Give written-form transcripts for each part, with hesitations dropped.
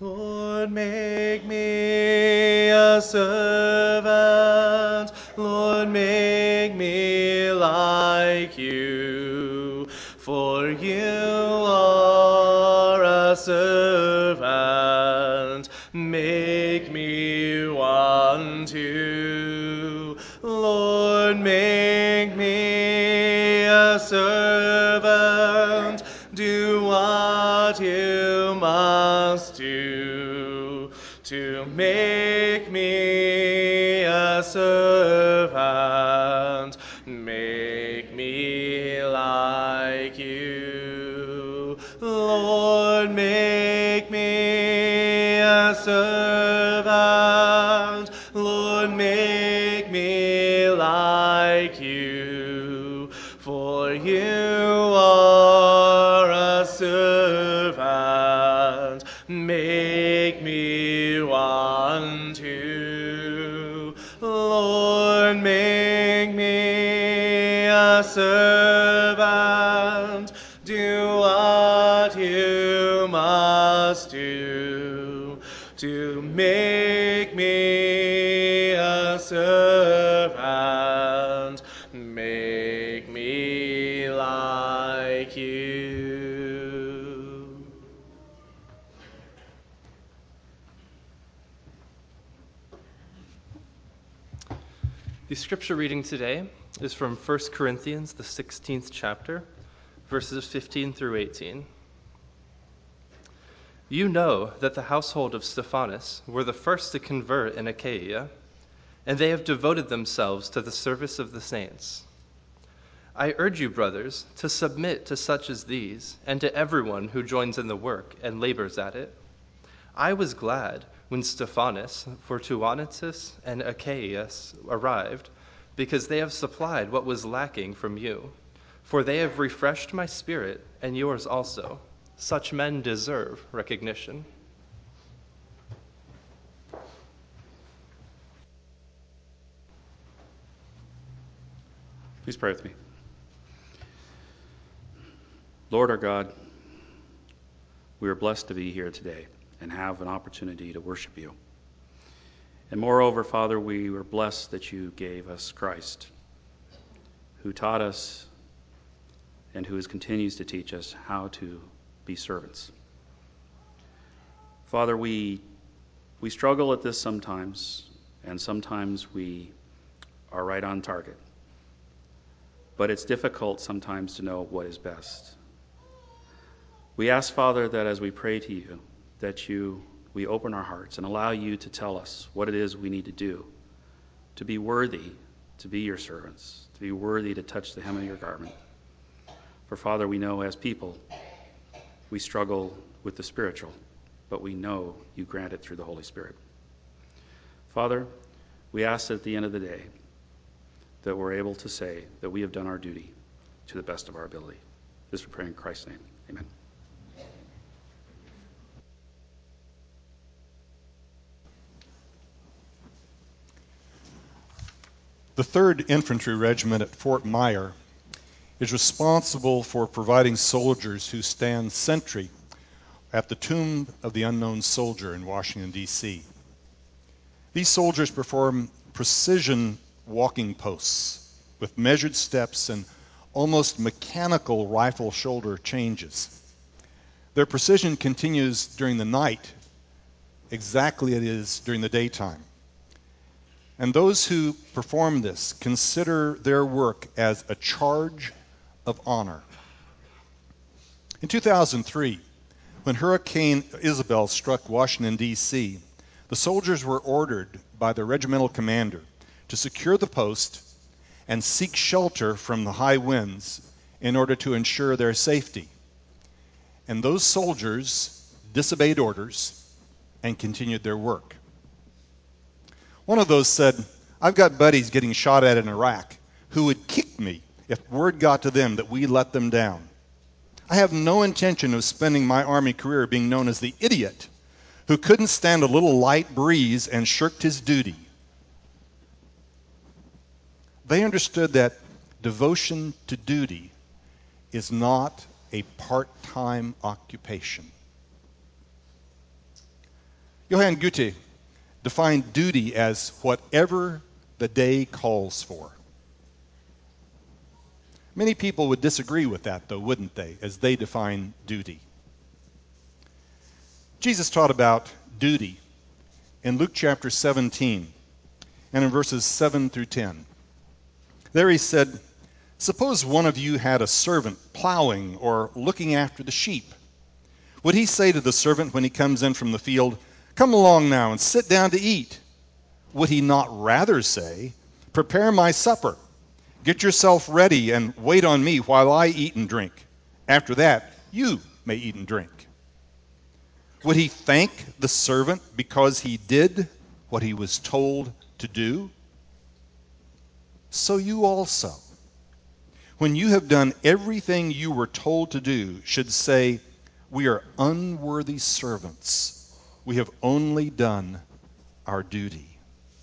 Lord, make me a servant. Lord, make me like you. For you are a servant. Make me one too. Lord, make me a servant. Do what you must do to make me a servant. Make me like you. Lord, make me a servant. Lord, make me like you. For you are a servant. Make me one too. Lord, make me a servant. Do what you must do to make me a servant. Make me like you. The scripture reading today is from 1 Corinthians, the 16th chapter, verses 15 through 18. You know that the household of Stephanas were the first to convert in Achaia, and they have devoted themselves to the service of the saints. I urge you, brothers, to submit to such as these, and to everyone who joins in the work and labors at it. I was glad when Stephanas, Fortunatus, and Achaicus arrived, because they have supplied what was lacking from you. For they have refreshed my spirit, and yours also. Such men deserve recognition. Please pray with me. Lord our God, we are blessed to be here today and have an opportunity to worship you. And moreover, Father, we were blessed that you gave us Christ, who taught us and who continues to teach us how to be servants. Father, we struggle at this sometimes, and sometimes we are right on target. But it's difficult sometimes to know what is best. We ask, Father, that as we pray to you, that we open our hearts and allow you to tell us what it is we need to do to be worthy to be your servants, to be worthy to touch the hem of your garment. For, Father, we know as people, we struggle with the spiritual, but we know you grant it through the Holy Spirit. Father, we ask that at the end of the day that we're able to say that we have done our duty to the best of our ability. This we pray in Christ's name. Amen. The 3rd Infantry Regiment at Fort Myer is responsible for providing soldiers who stand sentry at the Tomb of the Unknown Soldier in Washington, D.C. These soldiers perform precision walking posts with measured steps and almost mechanical rifle shoulder changes. Their precision continues during the night exactly as it is during the daytime. And those who perform this consider their work as a charge of honor. In 2003, when Hurricane Isabel struck Washington, D.C., the soldiers were ordered by their regimental commander to secure the post and seek shelter from the high winds in order to ensure their safety. And those soldiers disobeyed orders and continued their work. One of those said, "I've got buddies getting shot at in Iraq who would kick me if word got to them that we let them down. I have no intention of spending my Army career being known as the idiot who couldn't stand a little light breeze and shirked his duty." They understood that devotion to duty is not a part-time occupation. Johann Goethe defined duty as whatever the day calls for. Many people would disagree with that, though, wouldn't they, as they define duty? Jesus taught about duty in Luke chapter 17 and in verses 7 through 10. There he said, "Suppose one of you had a servant plowing or looking after the sheep. Would he say to the servant when he comes in from the field, 'Come along now and sit down to eat'? Would he not rather say, 'Prepare my supper, get yourself ready and wait on me while I eat and drink. After that, you may eat and drink'? Would he thank the servant because he did what he was told to do? So you also, when you have done everything you were told to do, should say, 'We are unworthy servants. We have only done our duty.'"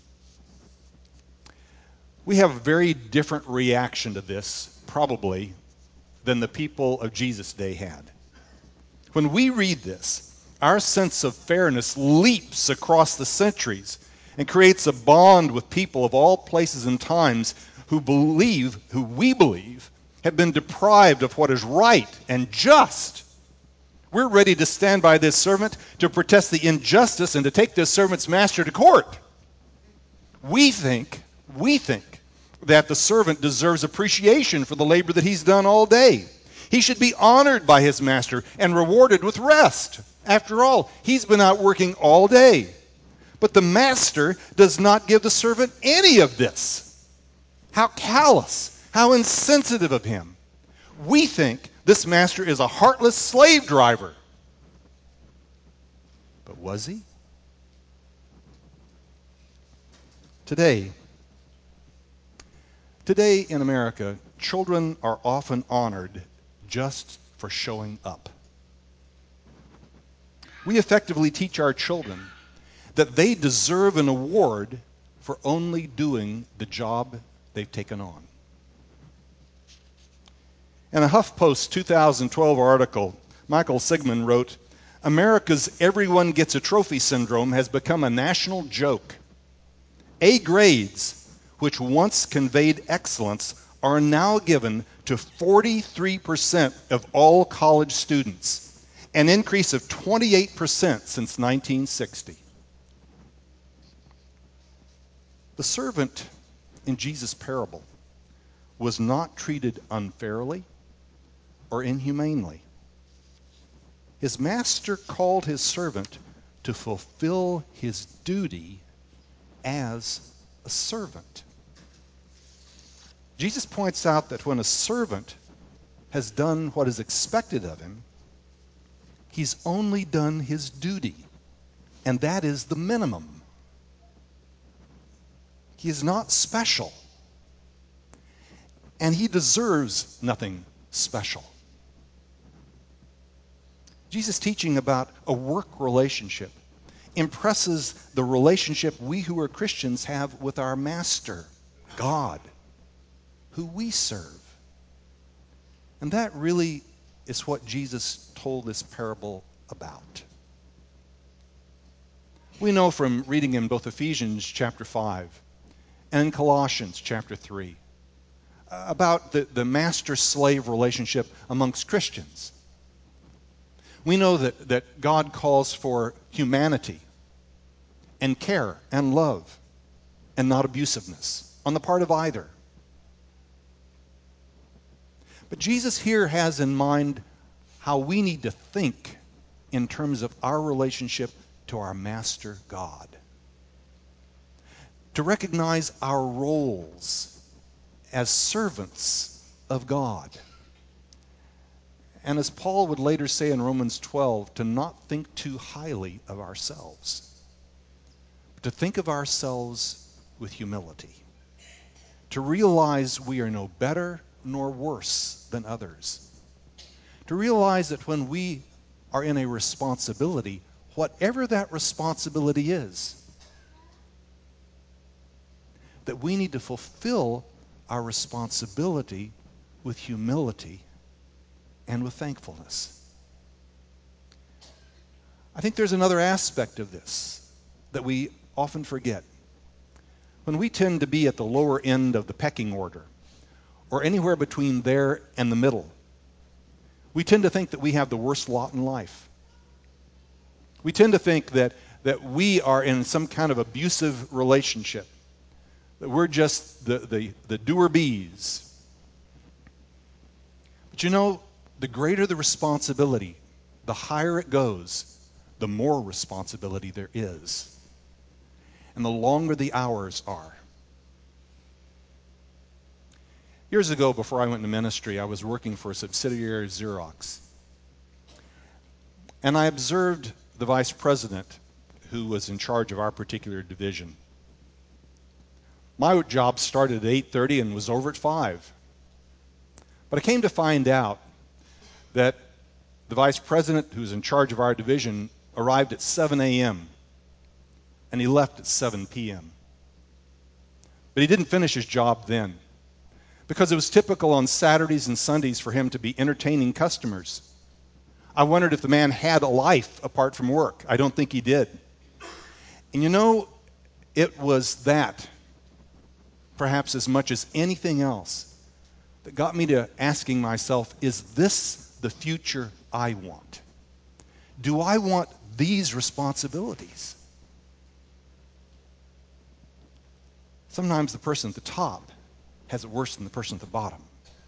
We have a very different reaction to this, probably, than the people of Jesus' day had. When we read this, our sense of fairness leaps across the centuries and creates a bond with people of all places and times who we believe, have been deprived of what is right and just. We're ready to stand by this servant to protest the injustice and to take this servant's master to court. We think that the servant deserves appreciation for the labor that he's done all day. He should be honored by his master and rewarded with rest. After all, he's been out working all day. But the master does not give the servant any of this. How callous, how insensitive of him. We think this master is a heartless slave driver. But was he? Today in America, children are often honored just for showing up. We effectively teach our children that they deserve an award for only doing the job they've taken on. In a HuffPost 2012 article, Michael Sigmund wrote, "America's everyone gets a trophy syndrome has become a national joke. A grades, which once conveyed excellence, are now given to 43% of all college students, an increase of 28% since 1960. The servant in Jesus' parable was not treated unfairly or inhumanely. His master called his servant to fulfill his duty as a servant. Jesus points out that when a servant has done what is expected of him, he's only done his duty, and that is the minimum. He is not special, and he deserves nothing special. Jesus' teaching about a work relationship impresses the relationship we who are Christians have with our Master, God, who we serve. And that really is what Jesus told this parable about. We know from reading in both Ephesians chapter 5 and in Colossians chapter 3 about the master-slave relationship amongst Christians. We know that God calls for humanity and care and love and not abusiveness on the part of either. But Jesus here has in mind how we need to think in terms of our relationship to our Master God. To recognize our roles as servants of God. And as Paul would later say in Romans 12, to not think too highly of ourselves. To think of ourselves with humility. To realize we are no better nor worse than others. To realize that when we are in a responsibility, whatever that responsibility is, that we need to fulfill our responsibility with humility and with thankfulness. I think there's another aspect of this that we often forget. When we tend to be at the lower end of the pecking order, or anywhere between there and the middle, we tend to think that we have the worst lot in life. We tend to think that we are in some kind of abusive relationship, that we're just the doer bees. But you know, the greater the responsibility, the higher it goes, the more responsibility there is. And the longer the hours are. Years ago, before I went into ministry, I was working for a subsidiary of Xerox. And I observed the vice president who was in charge of our particular division. My job started at 8:30 and was over at 5. But I came to find out that the vice president who was in charge of our division arrived at 7 a.m. and he left at 7 p.m. But he didn't finish his job then, because it was typical on Saturdays and Sundays for him to be entertaining customers. I wondered if the man had a life apart from work. I don't think he did. And you know, it was that, perhaps as much as anything else, that got me to asking myself, is this the future I want? Do I want these responsibilities? Sometimes the person at the top has it worse than the person at the bottom.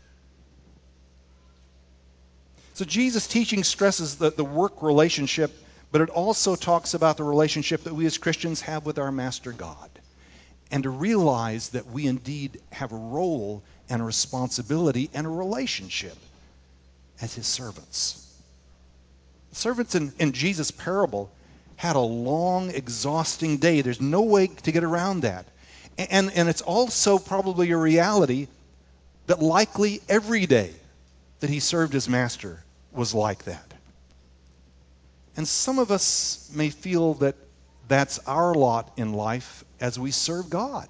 So Jesus' teaching stresses the work relationship, but it also talks about the relationship that we as Christians have with our Master God. And to realize that we indeed have a role and a responsibility and a relationship as his servants. Servants in Jesus' parable had a long, exhausting day. There's no way to get around that. And it's also probably a reality that likely every day that he served his master was like that. And some of us may feel that that's our lot in life as we serve God.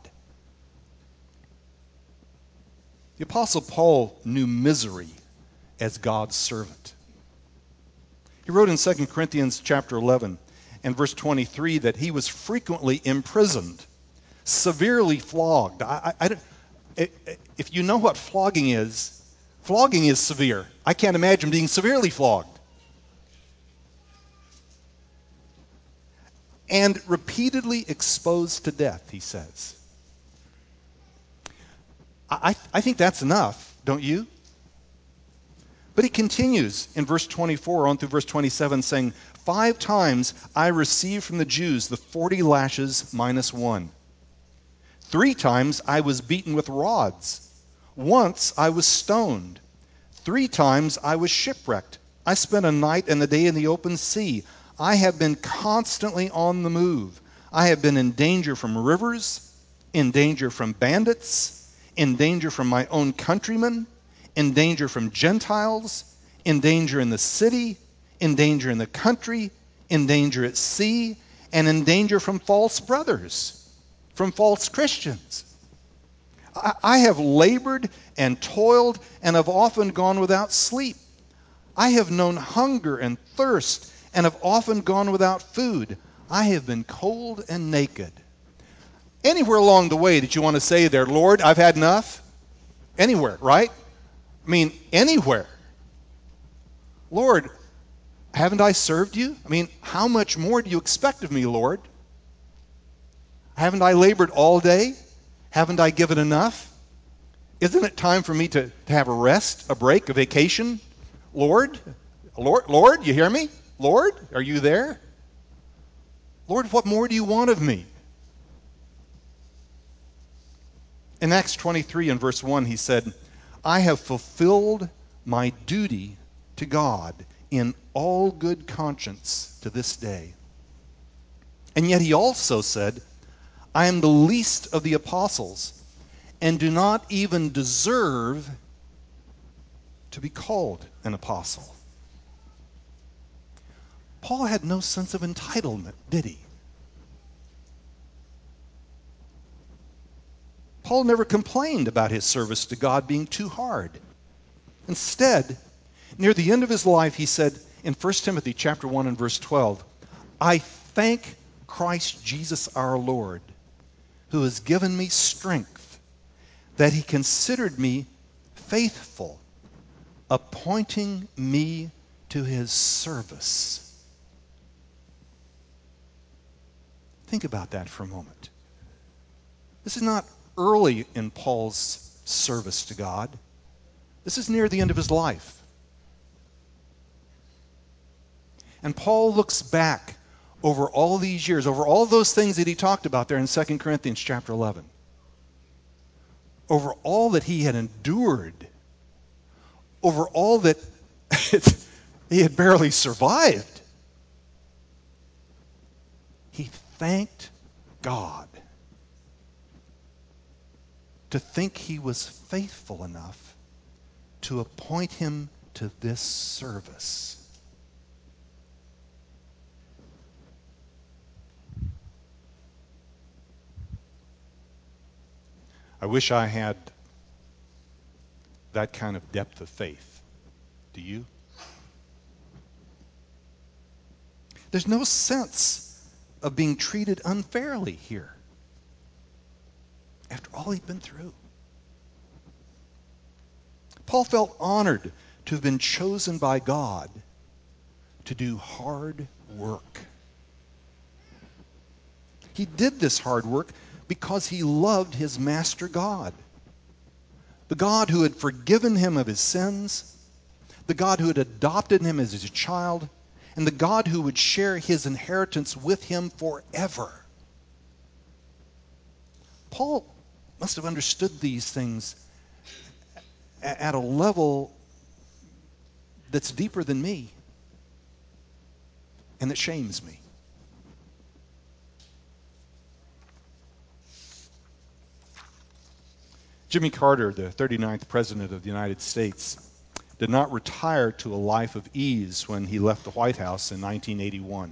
The Apostle Paul knew misery as God's servant. He wrote in 2 Corinthians chapter 11 and verse 23 that he was frequently imprisoned, severely flogged. If you know what flogging is severe. I can't imagine being severely flogged. And repeatedly exposed to death, he says. I think that's enough, don't you? But he continues in verse 24 on through verse 27 saying, 5 times I received from the Jews the 40 lashes minus 1. 3 times I was beaten with rods. Once I was stoned. 3 times I was shipwrecked. I spent a night and a day in the open sea. I have been constantly on the move. I have been in danger from rivers, in danger from bandits, in danger from my own countrymen, in danger from Gentiles, in danger in the city, in danger in the country, in danger at sea, and in danger from false brothers, from false Christians. I have labored and toiled and have often gone without sleep. I have known hunger and thirst and have often gone without food. I have been cold and naked. Anywhere along the way that you want to say there, Lord, I've had enough? Anywhere, right? I mean, anywhere. Lord, haven't I served you? I mean, how much more do you expect of me, Lord? Haven't I labored all day? Haven't I given enough? Isn't it time for me to have a rest, a break, a vacation? Lord, you hear me? Lord, are you there? Lord, what more do you want of me? In Acts 23 and verse 1, he said, I have fulfilled my duty to God in all good conscience to this day. And yet he also said, I am the least of the apostles and do not even deserve to be called an apostle. Paul had no sense of entitlement, did he? Paul never complained about his service to God being too hard. Instead, near the end of his life, he said in 1 Timothy chapter 1 and verse 12, I thank Christ Jesus our Lord, who has given me strength, that he considered me faithful, appointing me to his service. Think about that for a moment. This is not early in Paul's service to God. This is near the end of his life. And Paul looks back over all these years, over all those things that he talked about there in 2 Corinthians chapter 11, over all that he had endured, over all that he had barely survived. He thanked God to think he was faithful enough to appoint him to this service. I wish I had that kind of depth of faith. Do you? There's no sense of being treated unfairly here after all he'd been through. Paul felt honored to have been chosen by God to do hard work. He did this hard work because he loved his master God, the God who had forgiven him of his sins, the God who had adopted him as his child, and the God who would share his inheritance with him forever. Paul must have understood these things at a level that's deeper than me and that shames me. Jimmy Carter, the 39th President of the United States, did not retire to a life of ease when he left the White House in 1981.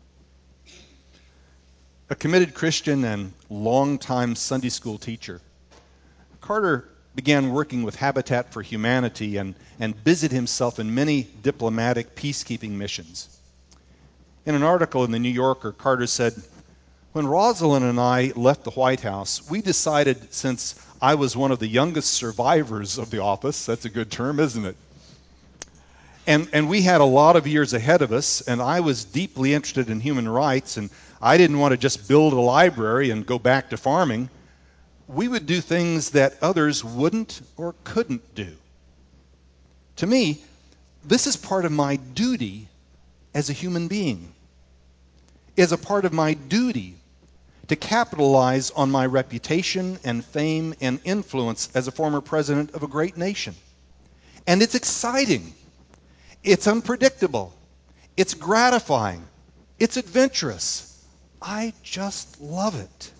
A committed Christian and longtime Sunday school teacher, Carter began working with Habitat for Humanity and busied himself in many diplomatic peacekeeping missions. In an article in the New Yorker, Carter said, "When Rosalind and I left the White House, we decided, since I was one of the youngest survivors of the office," that's a good term, isn't it? And we had a lot of years ahead of us, and I was deeply interested in human rights, and I didn't want to just build a library and go back to farming. We would do things that others wouldn't or couldn't do. To me, this is part of my duty as a human being, is a part of my duty to capitalize on my reputation and fame and influence as a former president of a great nation. And it's exciting. It's unpredictable. It's gratifying. It's adventurous. I just love it.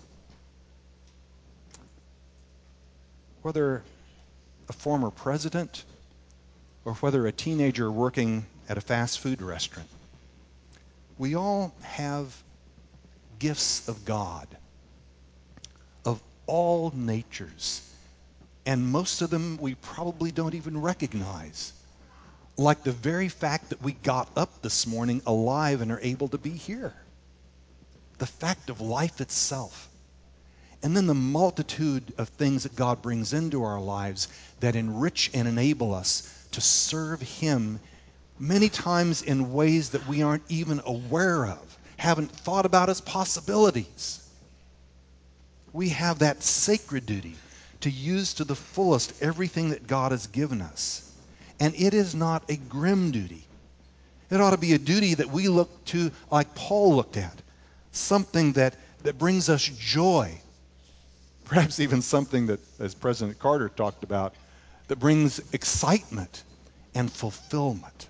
Whether a former president or whether a teenager working at a fast food restaurant, we all have gifts of God of all natures, and most of them we probably don't even recognize. Like the very fact that we got up this morning alive and are able to be here. The fact of life itself. And then the multitude of things that God brings into our lives that enrich and enable us to serve Him many times in ways that we aren't even aware of, haven't thought about as possibilities. We have that sacred duty to use to the fullest everything that God has given us. And it is not a grim duty. It ought to be a duty that we look to like Paul looked at. Something that brings us joy. Perhaps even something that, as President Carter talked about, that brings excitement and fulfillment.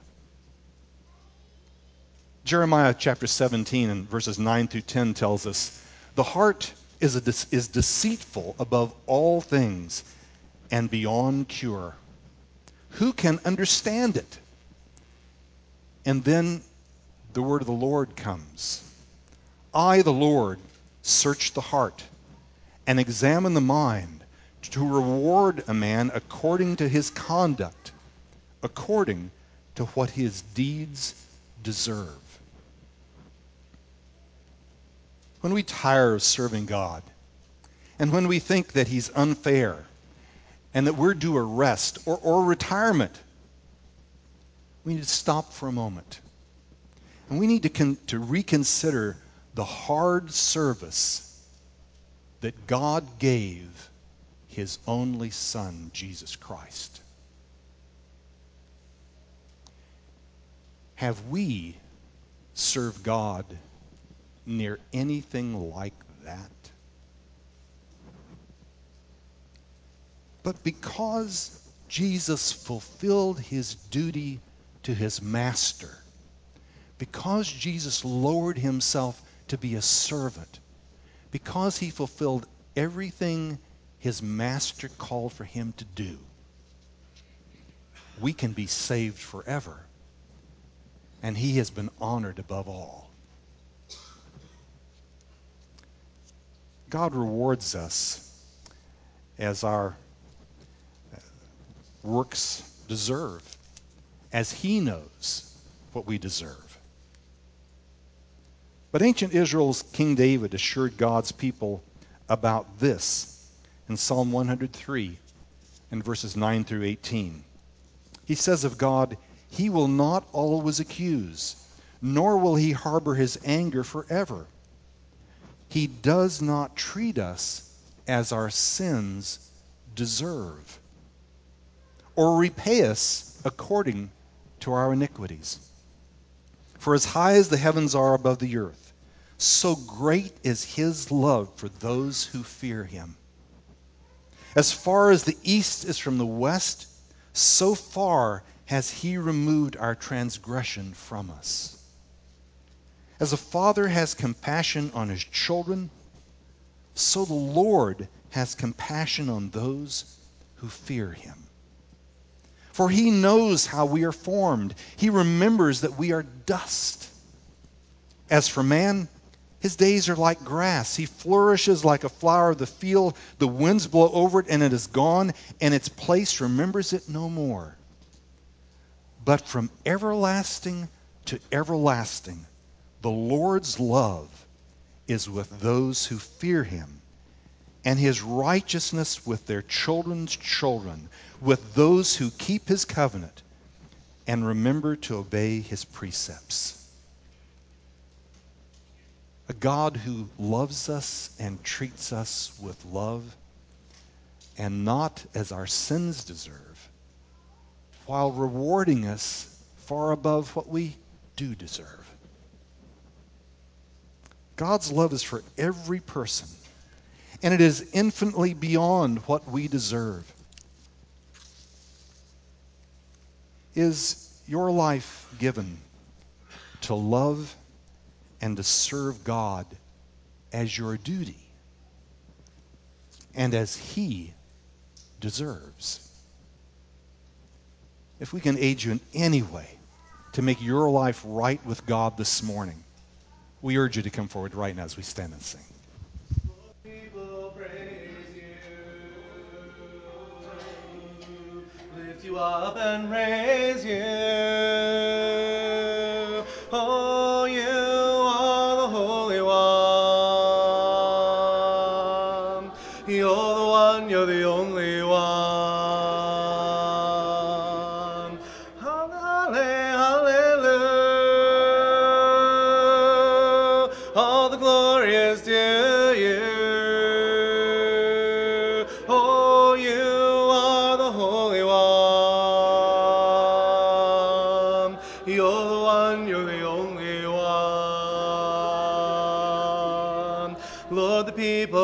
Jeremiah chapter 17 and verses 9 through 10 tells us, "The heart is deceitful above all things and beyond cure. Who can understand it?" And then the word of the Lord comes. "I, the Lord, search the heart and examine the mind to reward a man according to his conduct, according to what his deeds deserve." when we tire of serving God, and when we think that He's unfair and that we're due a rest or retirement, we need to stop for a moment. And we need to reconsider the hard service that God gave His only Son, Jesus Christ. Have we served God near anything like that? But because Jesus fulfilled His duty to His Master, because Jesus lowered Himself to be a servant, because He fulfilled everything His Master called for Him to do, we can be saved forever. And He has been honored above all. God rewards us as our works deserve, as He knows what we deserve. But ancient Israel's King David assured God's people about this in Psalm 103 in verses 9 through 18. He says of God, He will not always accuse, nor will He harbor His anger forever. He does not treat us as our sins deserve, or repay us according to our iniquities. For as high as the heavens are above the earth, so great is His love for those who fear Him. As far as the east is from the west, so far has He removed our transgression from us. As a father has compassion on his children, so the Lord has compassion on those who fear Him. For He knows how we are formed. He remembers that we are dust. As for man, his days are like grass. He flourishes like a flower of the field. The winds blow over it, and it is gone, and its place remembers it no more. But from everlasting to everlasting, the Lord's love is with those who fear Him, and His righteousness with their children's children, with those who keep His covenant and remember to obey His precepts. A God who loves us and treats us with love and not as our sins deserve, while rewarding us far above what we do deserve. God's love is for every person, and it is infinitely beyond what we deserve. Is your life given to love and to serve God as your duty and as He deserves? If we can aid you in any way to make your life right with God this morning, we urge you to come forward right now as we stand and sing. People praise You, lift You up and raise You. Oh, You are the Holy One. You're the one, You're the only one. Hallelujah. All the glory is to You. Oh, You are the Holy One. You're the one, You're the only one. Lord, the people